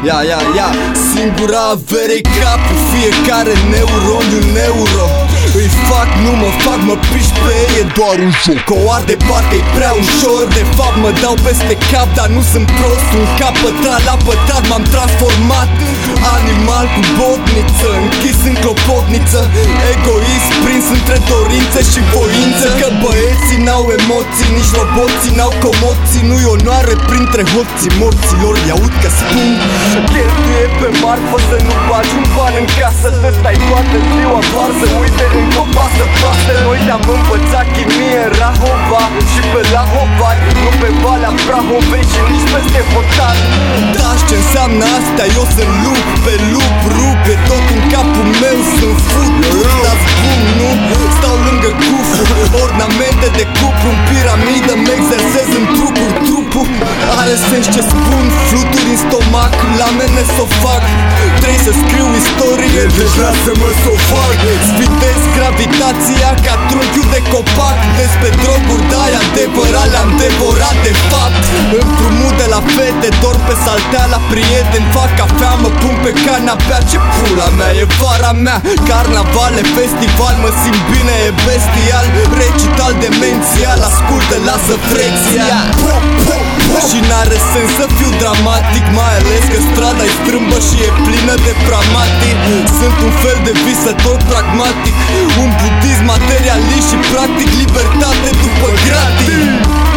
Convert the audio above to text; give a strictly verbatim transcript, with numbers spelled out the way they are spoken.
Ia, ia, ia. Singura avere-i capul, fiecare neuron un euro. Îi fac, nu mă fac, mă piși pe ei, e doar un joc. Că o arde parcă-i prea ușor. De fapt mă dau peste cap, dar nu sunt prost. Un cap pătrat la pătrat, m-am transformat. Animal cu botniță, închis în clopotniță. Egoist, prins între dorințe și voință. Că băieții n-au emoții, nici roboții n-au comoții. Nu-i onoare printre hoții morților, i-aud că spun: cheltuie pe marfă să nu bagi un ban în casă. Să stai toată ziua varză, uite încă o pasă proastă. Noi te-am învățat chimie în Rahova și pe la Hovat, nu pe Valea Prahovei și nici peste Hotar. Da, ce înseamnă asta? Eu sunt lup, pe lup, rup. E tot în capul meu, sunt fut, dar spun nu. Stau lângă cufru, ornamente de cupru în piramidă, mă exersez în trupuri. Trupul are sens ce spun, fluturi în stomac, la mine s-o fac. Trebuie să scriu istorie, deci lasă-mă s-o fac. Sfidez gravitația ca trunchiul de copac. Despre droguri, da-i adevărat, le-am devorat de fapt. Împrumut de la fete, dorm pe saltea la prieteni. Fac cafea, mă pun pe canapea, ce pula mea, e vara mea. Carnavale, festival, mă simt bine, e bestial. Recital demențial, ascultă, lasă frexia. Și n-are sens să fiu dramatic, mai ales că strada-i strâmbă și e plină de pragmatic. Sunt un fel de visător pragmatic, un budism materialist și practic libertate după gratis.